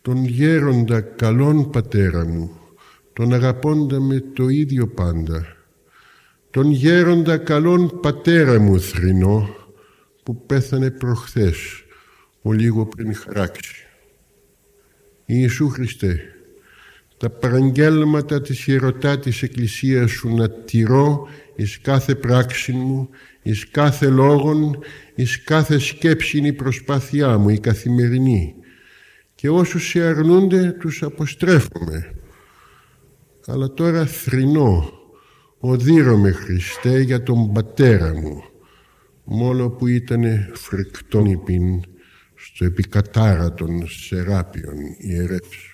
τον γέροντα καλόν πατέρα μου, τον αγαπώντα με το ίδιο πάντα, τον γέροντα καλόν πατέρα μου θρηνό, που πέθανε προχθές, ο λίγο πριν χαράξει. Ιησού Χριστέ, τα παραγγέλματα της ιερωτά της Εκκλησίας σου να τηρώ εις κάθε πράξη μου, εις κάθε λόγον, εις κάθε σκέψη είναι η προσπάθειά μου, η καθημερινή, και όσους σε αρνούνται τους αποστρέφομαι. Αλλά τώρα θρηνώ, οδύρωμαι Χριστέ για τον πατέρα μου, μόλο που ήτανε φρικτόν υπήν στο επικατάρατον Σεράπιον ιερεύς.